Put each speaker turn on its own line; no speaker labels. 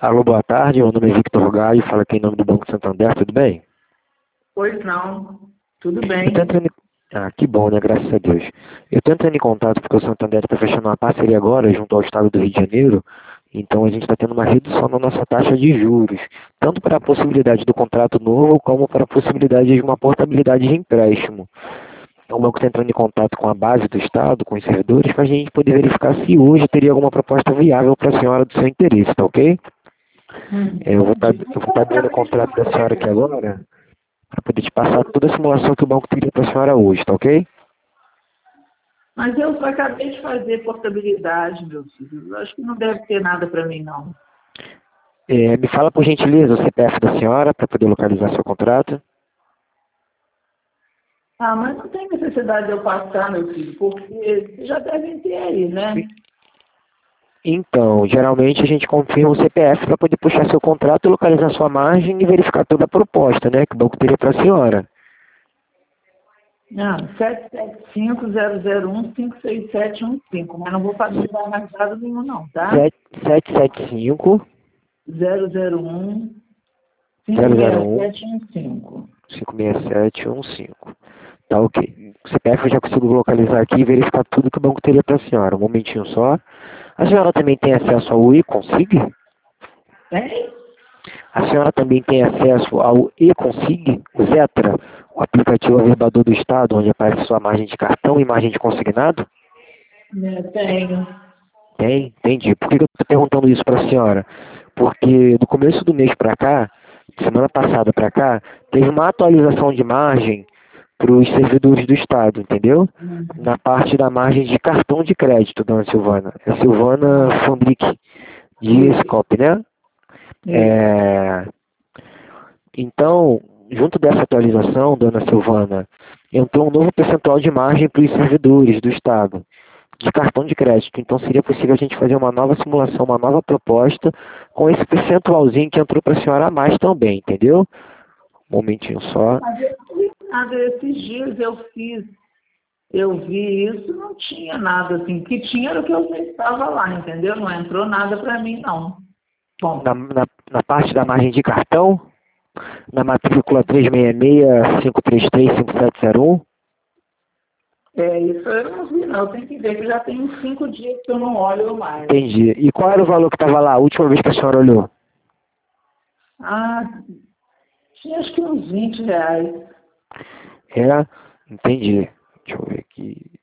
Alô, boa tarde. Meu nome é Victor Gaio, fala aqui em nome do Banco Santander, tudo bem?
Pois não. Tudo
Eu tô
bem.
entrando em... Ah, que bom, né? Graças a Deus. Eu tô entrando em contato porque o Santander está fechando uma parceria agora junto ao Estado do Rio de Janeiro, então a gente está tendo uma redução na nossa taxa de juros, tanto para a possibilidade do contrato novo, como para a possibilidade de uma portabilidade de empréstimo. Então, o banco está entrando em contato com a base do Estado, com os servidores, para a gente poder verificar se hoje teria alguma proposta viável para a senhora do seu interesse, tá ok? Eu vou estar dando o contrato da senhora aqui agora, para poder te passar toda a simulação que o banco teria para a senhora hoje, tá ok?
Mas eu só acabei de fazer portabilidade, meu filho. Eu acho que não deve ter nada para mim, não.
Me fala por gentileza o CPF da senhora, para poder localizar seu contrato.
Ah, mas não tem necessidade de eu passar, meu filho, porque vocês já devem ter aí, né?
Então, geralmente a gente confirma o CPF para poder puxar seu contrato, localizar sua margem e verificar toda a proposta, né, que o banco teria para a senhora.
Não, 775-001-56715. Mas não vou dar mais dado nenhum, não, tá?
775
001
001
56715.
56715. Tá ok. O CPF eu já consigo localizar aqui e verificar tudo que o banco teria para a senhora. Um momentinho só. A senhora também tem acesso ao e-consig?
Tem?
A senhora também tem acesso ao e-consig, o Zetra, o aplicativo averbador do Estado, onde aparece sua margem de cartão e margem de consignado?
Tenho.
Tem, entendi. Por que eu estou perguntando isso para a senhora? Porque do começo do mês para cá, semana passada para cá, teve uma atualização de margem para os servidores do Estado, entendeu? Na parte da margem de cartão de crédito, dona Silvana. É Silvana Fondrick de
Isso,
Scop, né?
isso.
É, Então, junto dessa atualização, dona Silvana, entrou um novo percentual de margem para os servidores do Estado, de cartão de crédito. Então, seria possível a gente fazer uma nova simulação, uma nova proposta, com esse percentualzinho que entrou para a senhora a mais também, entendeu? Um momentinho só.
Mas eu não vi nada. Esses dias eu vi isso, não tinha nada assim. O que tinha era o que eu já estava lá, entendeu? Não entrou nada para mim, não.
Na,
Bom,
na, na parte da margem de cartão, na matrícula 366-533-5701,
isso eu não vi, não. Eu tenho que ver, que já tem uns 5 dias que eu não olho mais.
entendi. E qual era o valor que estava lá a última vez que a senhora olhou?
Ah, tinha acho que uns R$ 20.
É, entendi. Deixa eu ver aqui.